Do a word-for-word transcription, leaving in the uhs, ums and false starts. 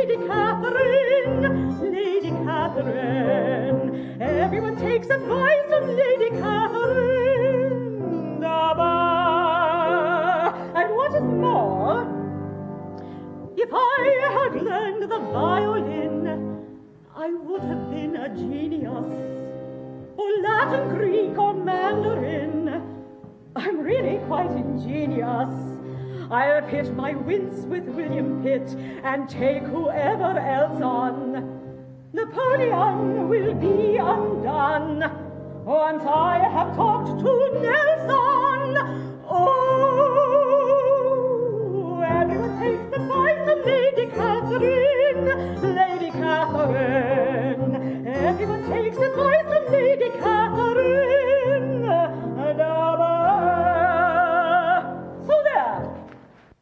Lady Catherine, Lady Catherine. Everyone takes advice from Lady Catherine. And what is more, if I had learned the violin, I would have been a genius. Or Latin, Greek, or Mandarin. I'm really quite ingenious. I'll pit my wince with William Pitt and take whoever else on. Napoleon will be undone once I have talked to Nelson. Oh,